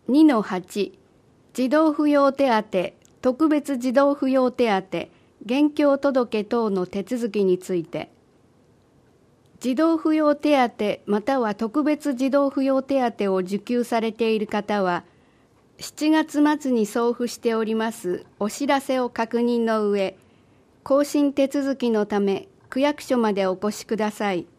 2-8 児童扶養手当特別児童扶養手当現況届等の手続きについて、児童扶養手当または特別児童扶養手当を受給されている方は、7月末に送付しておりますお知らせを確認の上、更新手続きのため区役所までお越しください。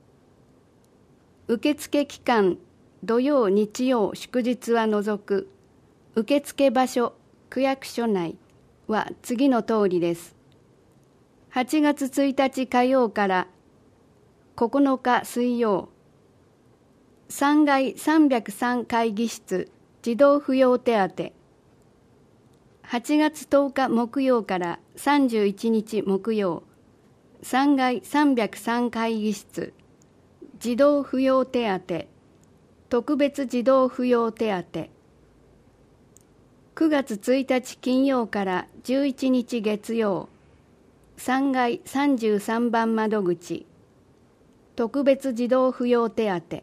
受付期間、土曜日曜祝日は除く。受付場所、区役所内は次の通りです。8月1日火曜から9日水曜、3階303会議室児童扶養手当。8月10日木曜から31日木曜、3階303会議室児童扶養手当特別児童扶養手当。9月1日金曜から11日月曜、3階33番窓口特別児童扶養手当。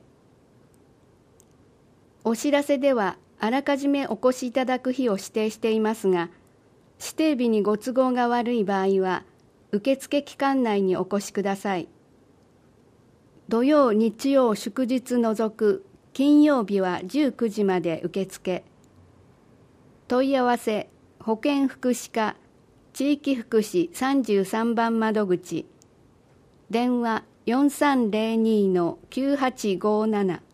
お知らせではあらかじめお越しいただく日を指定していますが、指定日にご都合が悪い場合は受付期間内にお越しください。土曜日曜祝日除く金曜日は19時まで受付。問い合わせ保健福祉課地域福祉33番窓口、電話4302-9857